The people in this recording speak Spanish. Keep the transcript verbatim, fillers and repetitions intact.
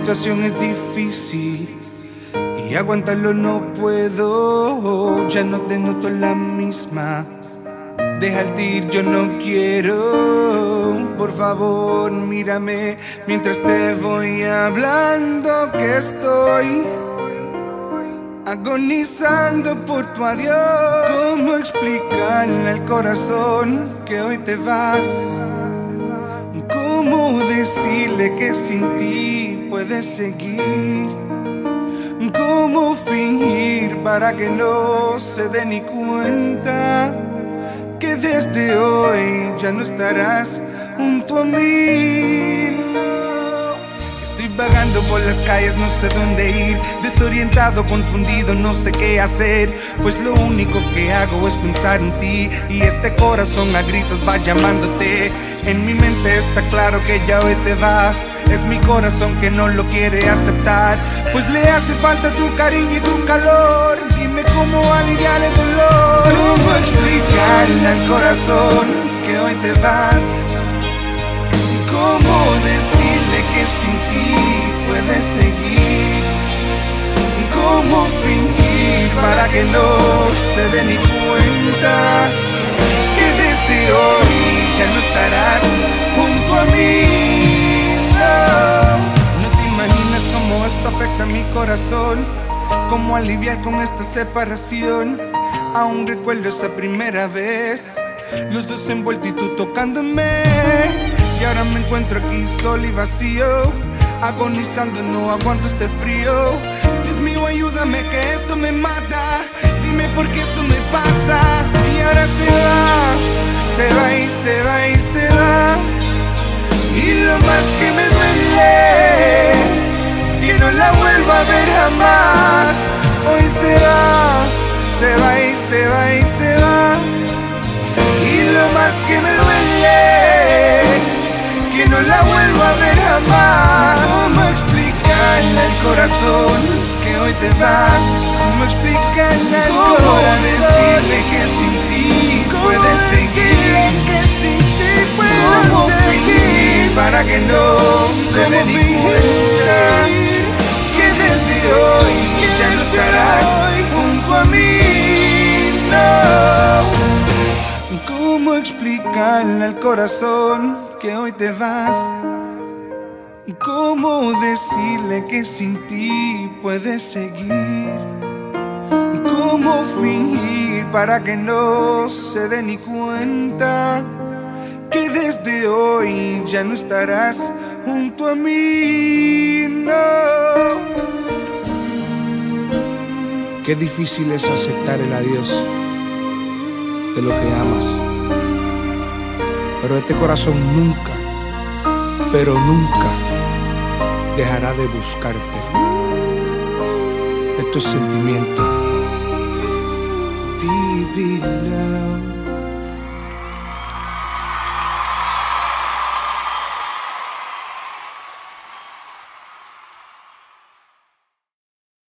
situación es difícil y aguantarlo no puedo. Ya no te noto la misma. Déjate ir, yo no quiero. Por favor, mírame mientras te voy hablando que estoy agonizando por tu adiós. ¿Cómo explicarle al corazón que hoy te vas? ¿Cómo decirle que sin ti puedes seguir? ¿Cómo fingir para que no se dé ni cuenta que desde hoy ya no estarás junto a mí? Estoy vagando por las calles, no sé dónde ir, desorientado, confundido, no sé qué hacer, pues lo único que hago es pensar en ti, y este corazón a gritos va llamándote. En mi mente está claro que ya hoy te vas, es mi corazón que no lo quiere aceptar, pues le hace falta tu cariño y tu calor. Dime cómo aliviar el dolor, cómo explicarle al corazón que hoy te vas, cómo decirle que sin ti puedes seguir, cómo fingir para que no se dé ni cuenta que desde hoy ya no estarás junto a mí. No, no te imaginas cómo esto afecta a mi corazón, cómo aliviar con esta separación. Aún recuerdo esa primera vez, los dos envueltos y tú tocándome, y ahora me encuentro aquí solo y vacío, agonizando, no aguanto este frío. Dios mío, ayúdame que esto me mata, dime por qué esto me pasa. Y ahora se va, se va y se va y se va, y lo más que me duele, que no la vuelva a ver jamás. Hoy se va, se va y se va y se va, y lo más que me duele, que no la vuelvo a ver jamás. ¿Cómo explicarle al corazón que hoy te vas? ¿Cómo explicarle al corazón? ¿Cómo decirle que sin ti puedes seguir? Que sin ti puedes ¿Cómo seguir? Para que no se dé ni cuenta que desde hoy ya no estarás junto a mí. No. ¿Cómo explicarle al corazón que hoy te vas? ¿Cómo decirle que sin ti puedes seguir? ¿Cómo fingir para que no se dé ni cuenta que desde hoy ya no estarás junto a mí? No. Qué difícil es aceptar el adiós de lo que amas, pero este corazón nunca, pero nunca dejará de buscarte. Esto es sentimiento Divino.